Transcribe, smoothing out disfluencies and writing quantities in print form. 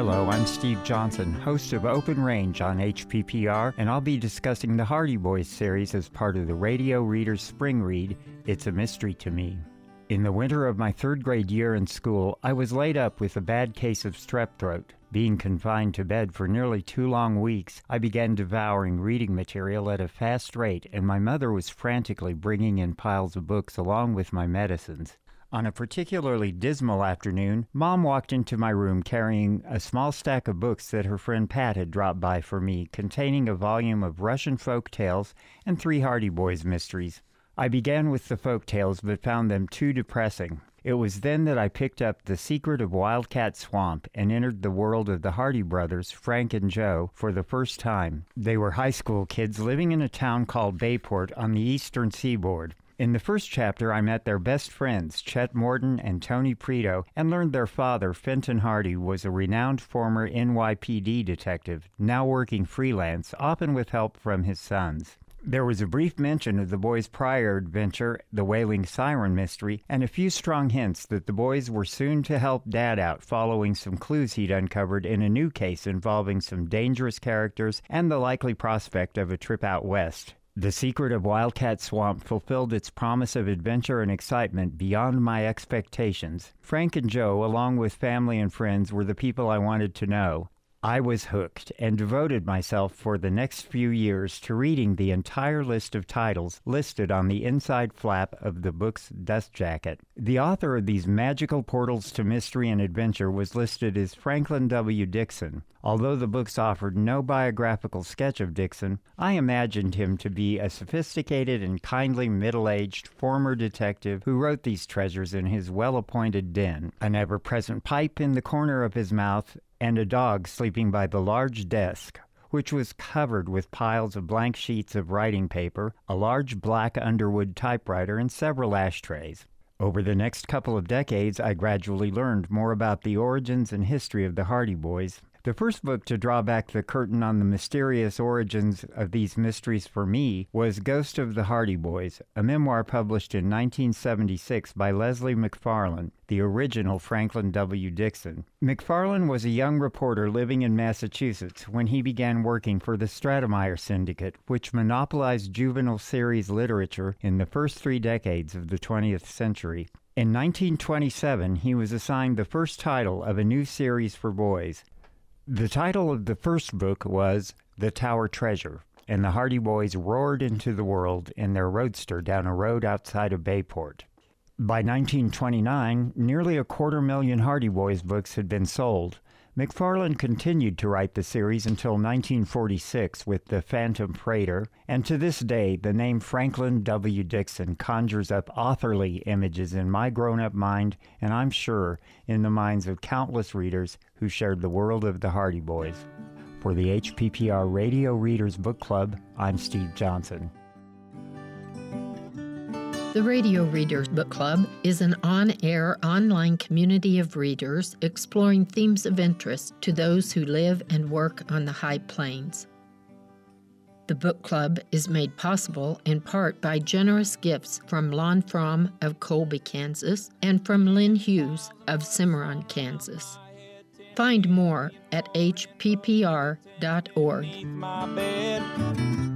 Hello, I'm Steve Johnson, host of Open Range on HPPR, and I'll be discussing the Hardy Boys series as part of the Radio Reader's Spring Read, It's a Mystery to Me. In the winter of my third grade year in school, I was laid up with a bad case of strep throat. Being confined to bed for nearly 2 long weeks, I began devouring reading material at a fast rate, and my mother was frantically bringing in piles of books along with my medicines. On a particularly dismal afternoon, Mom walked into my room carrying a small stack of books that her friend Pat had dropped by for me, containing a volume of Russian folk tales and 3 Hardy Boys mysteries. I began with the folk tales but found them too depressing. It was then that I picked up The Secret of Wildcat Swamp and entered the world of the Hardy brothers, Frank and Joe, for the first time. They were high school kids living in a town called Bayport on the eastern seaboard. In the first chapter, I met their best friends, Chet Morton and Tony Prito, and learned their father, Fenton Hardy, was a renowned former NYPD detective, now working freelance, often with help from his sons. There was a brief mention of the boys' prior adventure, the Wailing Siren mystery, and a few strong hints that the boys were soon to help Dad out following some clues he'd uncovered in a new case involving some dangerous characters and the likely prospect of a trip out west. The Secret of Wildcat Swamp fulfilled its promise of adventure and excitement beyond my expectations. Frank and Joe, along with family and friends, were the people I wanted to know. I was hooked and devoted myself for the next few years to reading the entire list of titles listed on the inside flap of the book's dust jacket. The author of these magical portals to mystery and adventure was listed as Franklin W. Dixon. Although the books offered no biographical sketch of Dixon, I imagined him to be a sophisticated and kindly middle-aged former detective who wrote these treasures in his well-appointed den, an ever-present pipe in the corner of his mouth, and a dog sleeping by the large desk, which was covered with piles of blank sheets of writing paper, a large black Underwood typewriter, and several ashtrays. Over the next couple of decades, I gradually learned more about the origins and history of the Hardy Boys. The first book to draw back the curtain on the mysterious origins of these mysteries for me was Ghost of the Hardy Boys, a memoir published in 1976 by Leslie McFarlane, the original Franklin W. Dixon. McFarlane was a young reporter living in Massachusetts when he began working for the Stratemeyer Syndicate, which monopolized juvenile series literature in the first 3 decades of the 20th century. In 1927, he was assigned the first title of a new series for boys. The title of the first book was The Tower Treasure, and the Hardy Boys roared into the world in their roadster down a road outside of Bayport. By 1929, nearly 250,000 Hardy Boys books had been sold. McFarlane continued to write the series until 1946 with The Phantom Freighter, and to this day, the name Franklin W. Dixon conjures up authorly images in my grown-up mind, and I'm sure in the minds of countless readers who shared the world of the Hardy Boys. For the HPPR Radio Readers Book Club, I'm Steve Johnson. The Radio Readers Book Club is an on-air, online community of readers exploring themes of interest to those who live and work on the High Plains. The book club is made possible in part by generous gifts from Lon Fromm of Colby, Kansas, and from Lynn Hughes of Cimarron, Kansas. Find more at hppr.org.